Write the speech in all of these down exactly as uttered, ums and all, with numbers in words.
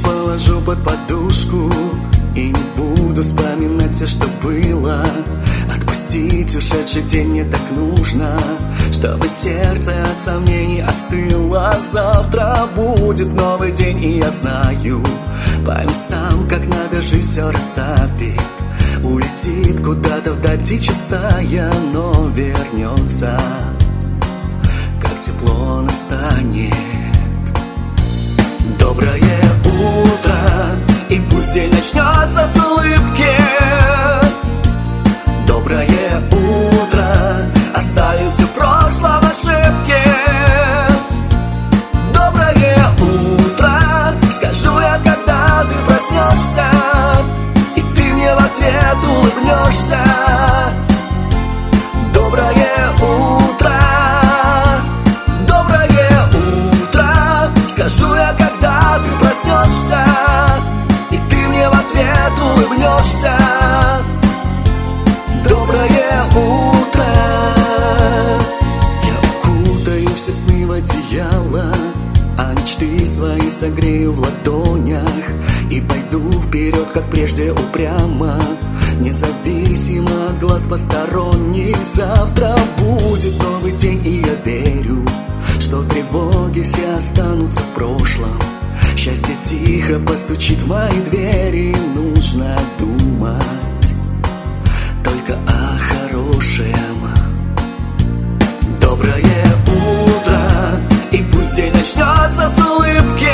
положу под подушку и не буду вспоминать все, что было. Отпустить ушедший день мне так нужно, чтобы сердце от сомнений остыло. Завтра будет новый день, и я знаю, по местам, как надо, жизнь все расставит. Улетит куда-то вдаль птичья стая, но вернется, как тепло настанет. Доброе утро, и пусть день начнется с улыбки. Доброе утро, оставим все в прошлом ошибки. Доброе утро, скажу я, когда ты проснешься, и ты мне в ответ улыбнешься. Доброе утро, доброе утро, скажу я, когда ты проснешься, и ты мне в ответ улыбнешься. Доброе утро. Я укутаю все сны в одеяло, а мечты свои согрею в ладонях, и пойду вперед, как прежде, упрямо, независимо от глаз посторонних. Завтра будет новый день, и я верю, что тревоги все останутся в прошлом. Счастье тихо постучит в мои двери. Нужно думать только о хорошем. Доброе утро, и пусть день начнется с улыбки.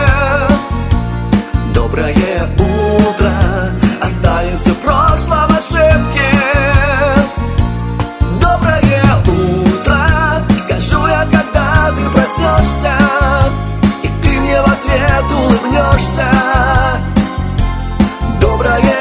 Доброе утро, оставим все в прошлом ошибки. Доброе утро, скажу я, когда ты проснешься, и ты мне в ответ улыбнешься. Доброе